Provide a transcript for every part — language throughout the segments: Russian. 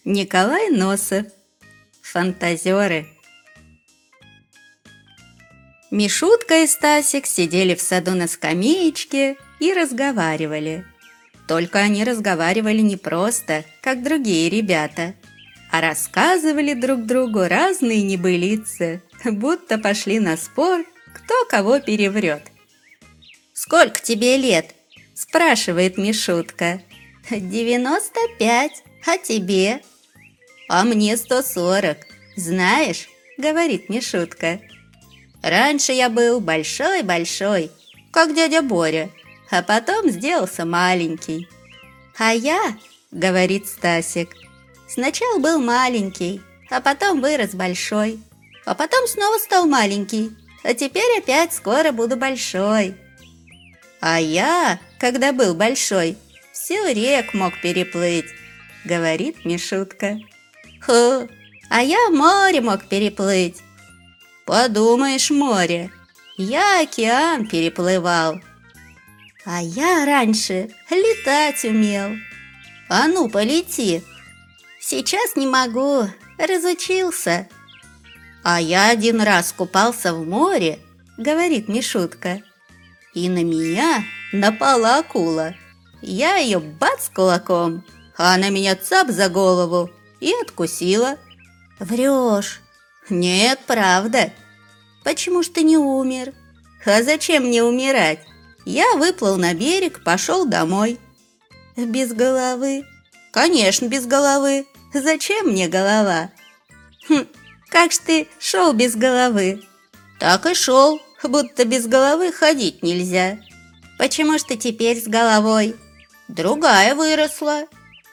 Николай Носов. Фантазеры. Мишутка и Стасик сидели в саду на скамеечке и разговаривали. Только они разговаривали не просто, как другие ребята, а рассказывали друг другу разные небылицы, будто пошли на спор, кто кого переврет. «Сколько тебе лет?» – спрашивает Мишутка. 95, а тебе? А мне 140. Знаешь, говорит Мишутка, раньше я был большой-большой, как дядя Боря, а потом сделался маленький. А я, говорит Стасик, сначала был маленький, а потом вырос большой, а потом снова стал маленький, а теперь опять скоро буду большой. А я, когда был большой, всю реку мог переплыть, говорит Мишутка. Ху, а я море мог переплыть. Подумаешь, море, я океан переплывал. А я раньше летать умел. А ну, полети. Сейчас не могу, разучился. А я один раз купался в море, говорит Мишутка, и на меня напала акула. Я ее бац кулаком, а она меня цап за голову и откусила. Врешь. Нет, правда. Почему ж ты не умер? А зачем мне умирать? Я выплыл на берег, пошел домой. Без головы? Конечно, без головы. Зачем мне голова? Как ж ты шел без головы? Так и шел, будто без головы ходить нельзя. Почему ж ты теперь с головой? Другая выросла.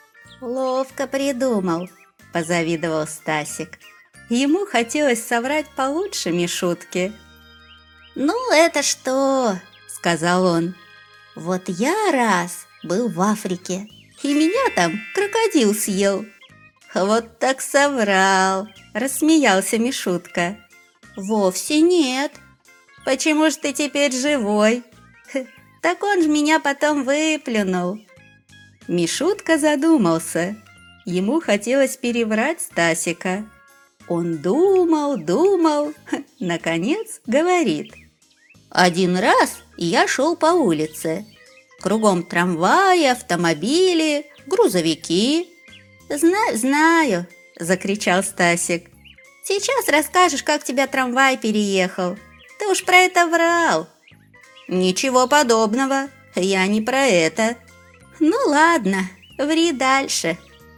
Ловко придумал, позавидовал Стасик. Ему хотелось соврать получше Мишутки. «Ну, это что?» – сказал он. «Вот я раз был в Африке, и меня там крокодил съел». «Вот так соврал!» – рассмеялся Мишутка. «Вовсе нет. Почему ж ты теперь живой? Так он же меня потом выплюнул». Мишутка задумался. Ему хотелось переврать Стасика. Он думал, наконец говорит. «Один раз я шел по улице. Кругом трамваи, автомобили, грузовики». «Знаю», – закричал Стасик. «Сейчас расскажешь, как тебя трамвай переехал. Ты уж про это врал». «Ничего подобного, я не про это». «Ну ладно, ври дальше».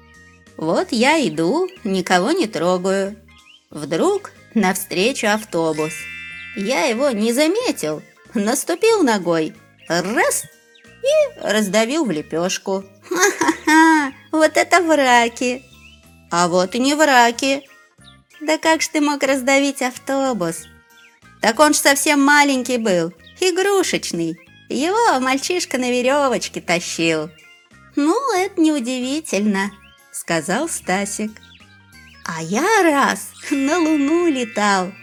Вот я иду, никого не трогаю. Вдруг навстречу автобус. Я его не заметил, наступил ногой, раз, и раздавил в лепешку. Ха-ха-ха, вот это враки. А вот и не враки. Да как ж ты мог раздавить автобус? Так он ж совсем маленький был, игрушечный. Его мальчишка на веревочке тащил. Ну, это неудивительно, сказал Стасик. А я раз на Луну летал.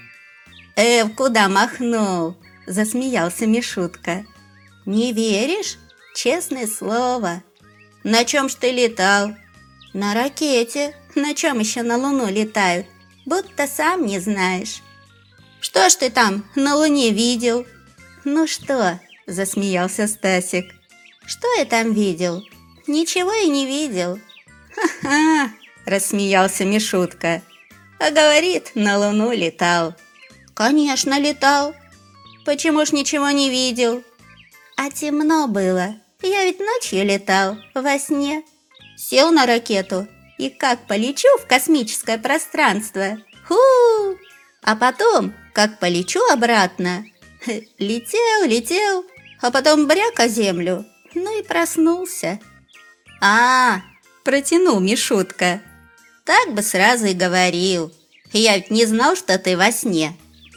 Куда махнул? Засмеялся Мишутка. Не веришь? Честное слово. На чем ж ты летал? На ракете. На чем еще на Луну летают? Будто сам не знаешь. Что ж ты там на Луне видел? Ну что? Засмеялся Стасик. Что я там видел? Ничего я не видел. Ха-ха, рассмеялся Мишутка. А говорит, на Луну летал. Конечно, летал. Почему ж ничего не видел? А темно было. Я ведь ночью летал, во сне. Сел на ракету и как полечу в космическое пространство. Ху! А потом, как полечу обратно. Летел, а потом бряк о землю. Ну и проснулся. Протянул Мишутка. Так бы сразу и говорил. Я ведь не знал, что ты во сне.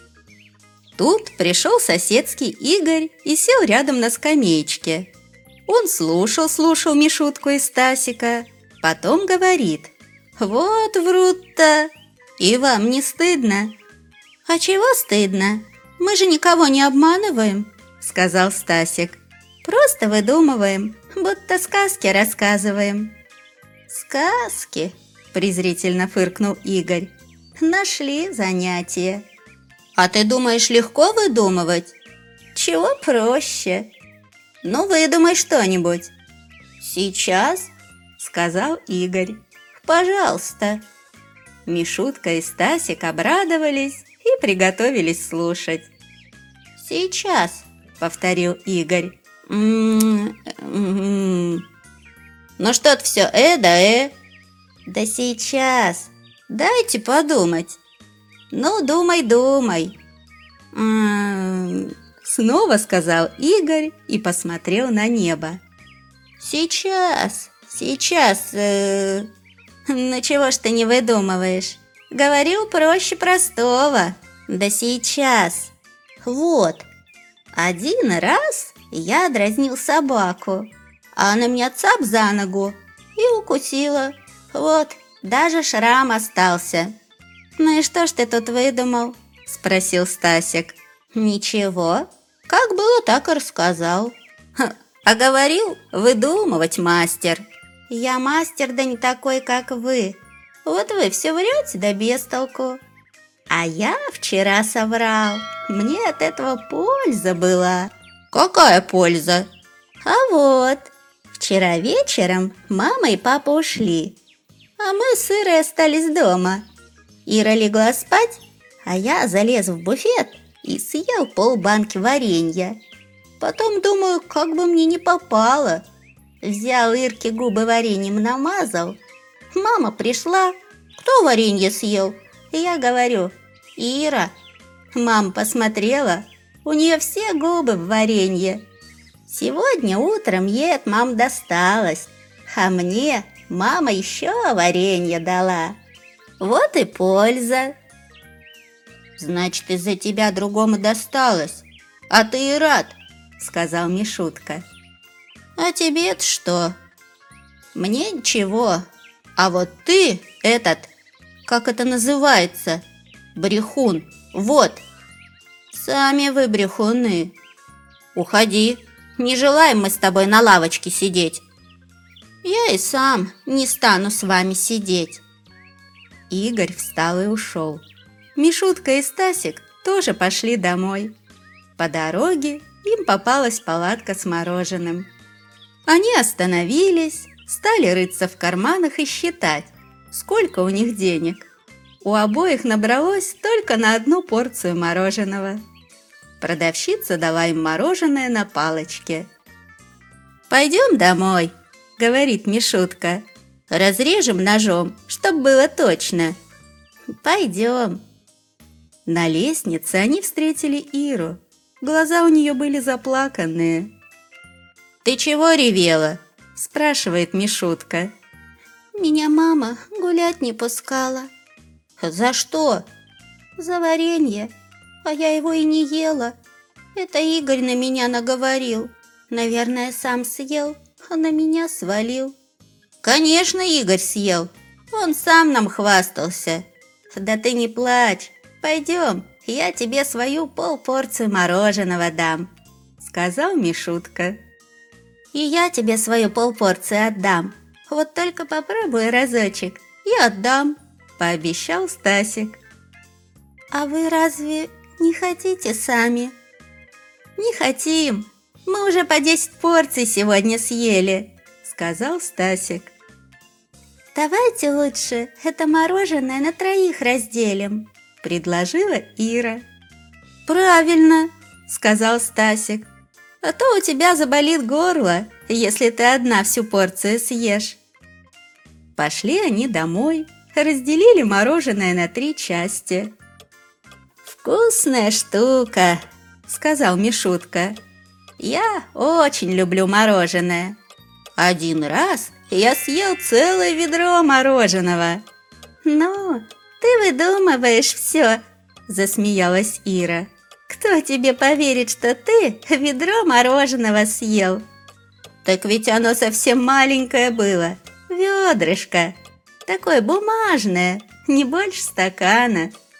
Тут пришел соседский Игорь и сел рядом на скамеечке. Он слушал Мишутку и Стасика, потом говорит. Вот врут-то. И вам не стыдно? А чего стыдно? Мы же никого не обманываем, сказал Стасик. Просто выдумываем, будто сказки рассказываем. Сказки? презрительно фыркнул Игорь. Нашли занятие. А ты думаешь, легко выдумывать? Чего проще? Ну, выдумай что-нибудь. Сейчас, сказал Игорь. Пожалуйста. Мишутка и Стасик обрадовались и приготовились слушать. Сейчас, повторил Игорь. Ну что-то все да. Да сейчас. Дайте подумать. Ну, думай. Снова сказал Игорь и посмотрел на небо. Сейчас. Ну чего ж ты не выдумываешь? Говорил проще простого. Да сейчас. Вот. Один раз я дразнил собаку, а она меня цап за ногу и укусила. Вот, даже шрам остался. Ну и что ж ты тут выдумал? Спросил Стасик. Ничего, как было, так и рассказал. А говорил, выдумывать мастер. Я мастер, да не такой, как вы. Вот вы все врете, да без толку. А я вчера соврал. Мне от этого польза была. Какая польза? А вот, вчера вечером мама и папа ушли, а мы с Ирой остались дома. Ира легла спать, а я залез в буфет и съел полбанки варенья. Потом думаю, как бы мне не попало. Взял Ирке губы вареньем намазал. Мама пришла. Кто варенье съел? И я говорю: Ира. Мама посмотрела. У нее все губы в варенье. Сегодня утром ей от мамы досталось. А мне мама еще варенье дала. Вот и польза. Значит, из-за тебя другому досталось. А ты и рад, сказал Мишутка. А тебе-то что? Мне ничего. А вот ты этот, как это называется, брехун, вот. Сами вы брехуны. Уходи, не желаем мы с тобой на лавочке сидеть. Я и сам не стану с вами сидеть. Игорь встал и ушел. Мишутка и Стасик тоже пошли домой. По дороге им попалась палатка с мороженым. Они остановились, стали рыться в карманах и считать, сколько у них денег. У обоих набралось только на одну порцию мороженого. Продавщица дала им мороженое на палочке. «Пойдем домой», — говорит Мишутка. «Разрежем ножом, чтоб было точно». «Пойдем». На лестнице они встретили Иру. Глаза у нее были заплаканные. «Ты чего ревела?» – спрашивает Мишутка. «Меня мама гулять не пускала». «За что?» «За варенье, а я его и не ела. Это Игорь на меня наговорил. Наверное, сам съел, а на меня свалил». «Конечно, Игорь съел. Он сам нам хвастался». «Да ты не плачь. Пойдем, я тебе свою полпорцию мороженого дам», — сказал Мишутка. «И я тебе свою полпорции отдам. Вот только попробуй разочек, и отдам», — пообещал Стасик. «А вы разве не хотите сами?» «Не хотим. Мы уже по 10 порций сегодня съели», — сказал Стасик. «Давайте лучше это мороженое на 3 разделим», — предложила Ира. «Правильно», — сказал Стасик. «А то у тебя заболит горло, если ты одна всю порцию съешь». Пошли они домой, разделили мороженое на 3 части. «Вкусная штука», — сказал Мишутка. «Я очень люблю мороженое. Один раз я съел целое ведро мороженого». «Ну, ты выдумываешь все», — засмеялась Ира. «Кто тебе поверит, что ты ведро мороженого съел?» «Так ведь оно совсем маленькое было, ведрышко, такое бумажное, не больше стакана»,